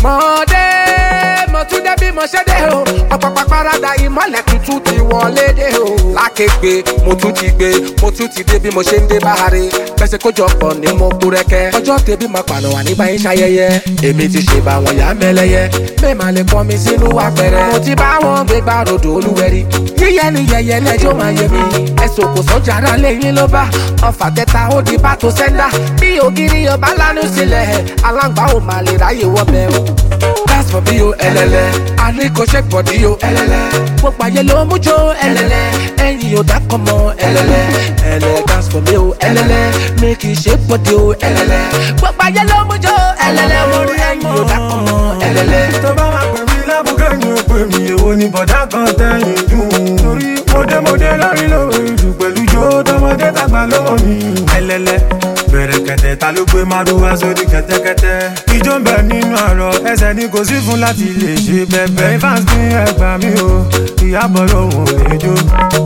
Mọ̀ọ́dé mo tún dé bí mo ṣe dé o. Ọ̀pọ̀pọ̀ parada ìmọ̀lẹ̀ tuntun ti wọlé dé o. Lákègbè mo tún ti gbé, mo tún ti dé bí mo ṣe ń dé báhare. Pẹ̀sẹ̀ kójọpọ̀ ni mo kú rẹ́kẹ́. Ọjọ́ tèmi máa pànà wà nígbà yín ṣayẹyẹ. Èmi ti ṣe bá wọn yá mẹ́lẹ́yẹ. Bẹ́ẹ̀ máa lè pọ́n mi sínú apẹ̀rẹ̀. Mo ti bá wọn gbé gbá rodò olúwẹ̀rí. Yíyẹ ni yẹyẹ lẹ́jọ́ máa yẹ mi. Ẹ̀sùn kò sọ́jà ara lẹ́yìn ló bá. Ọfà tẹta ó di bá tó sẹ́ńdà. Bí ògiri ọba lánàá sílẹ̀. Aláǹgbá ò máa lè ráyè wọ́bẹ̀ o. Dance for me o ẹlẹlẹ. Àní kò ṣe bọ̀dí o ẹlẹlẹ. Gbogbo ayé ló mú jó ẹlẹlẹ. Ẹyin ò dákọ̀ mọ́ ẹlẹlẹ. Ẹlẹ dance for me o ẹlẹlẹ. Mi kì í ṣe bọ̀dí o ẹlẹlẹ. Gbogbo ayé ló mú jó ẹlẹlẹ o. Ẹyin ò dákọ̀ mọ́ ẹlẹlẹ. Tó bá wà pè mí lábùkẹ́ ni ó pè mí. Èwo ni bọ̀dá kan tẹ̀yìn dùn. Torí mọdé lórí lórí jù pẹ̀lú jó tọmọdé tàgbà lọ́wọ́ mi. Ẹlẹlẹ bẹ̀rẹ̀ kẹ̀tẹ̀ ta ló gbé márùwá sórí kẹ̀tẹ̀kẹ̀tẹ̀. Ijó ń bẹ nínú àrọ̀ ẹsẹ̀ ni kò sí fún láti lè ṣe bẹ̀bẹ̀. Fans ní ẹgbà mi o, Ìyábọ̀ lòun ò lè jó.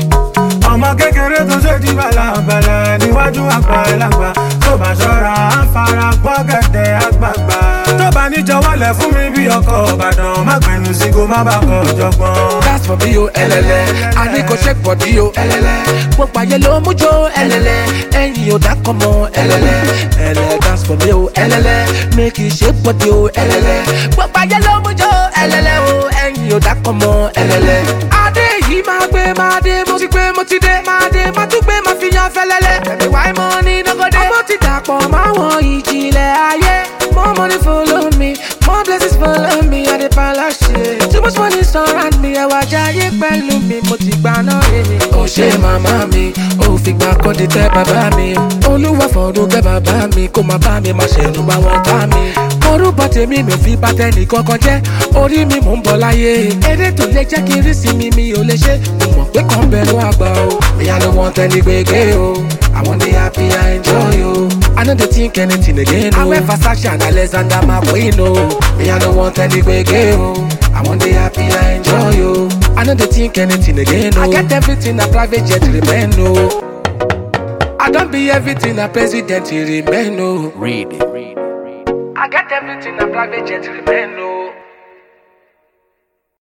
Ọmọ kékeré tó ṣe di bàlàbàlà níwájú àgbà ẹlàgbà. Tó bá ṣọ́ra á fara gbọ́ gẹ̀dẹ̀ àgbààgbà. Tó bá níjọwọ́lẹ̀ fún mi bí ọkọ̀ Ìbàdàn. Má gbẹ̀nu sí kó má bàa kọ̀ jọgbọ́n. Dance for me o ẹlẹlẹ. Àní kò ṣe bọ̀dí o ẹlẹlẹ. Gbogbo ayé ló mú jó ẹlẹlẹ. Ẹyin ò dákọ̀ mọ́ ẹlẹlẹ. Ẹlẹ dance for me o ẹlẹlẹ. Mi kì í ṣe bọ̀dí o ẹlẹlẹ. Gbogbo ayé ló mú jó ẹlẹlẹ o. Ẹyin ò dákọ̀ mọ́ ẹlẹlẹ. Adé yìí máa gbé máa dé, mo ti gbé mo ti dé. Máa dé máa tún gbé máa fi yan fẹ́lẹ́lẹ́. Ẹ̀mí wáyé mọ́ ní nọ́gọ́dé. Ọmọ ti dàpọ̀ máwọn ìjìnlẹ̀ ayé. More money follow me, more blessings follow me. I dey palace. Too much money surround me. Ẹwà jayé pẹ̀lú mi, mo ti gbà náà rere. Ó ṣe màmá mi, ó fi gbà kọ́ di tẹ́ bàbá mi. Olúwa fọ̀rọ̀ kẹ́ bàbá mi, kó má bá mi má ṣe nu bá wọn ká mi. Orúkọ tèmi mi ò fi bá tẹ́nì kankan jẹ́. Orí mi mò ń bọ̀ láyé. Eré tó lè jẹ́ kí n rí sí mi ò lè ṣe. Mo mọ̀ pé kàn bẹ̀rù àgbà o. Me I no want any gbege o. I want the happy, I enjoy o. I no dey think anything again o. I wear Versace and Alexander McQueen o. Me I no want any gbege o. I want the happy, I enjoy o. I no dey think anything again o. I get everything a private jet remain o. I don't be everything a president remain o. Read. I get everything a private jet remain o.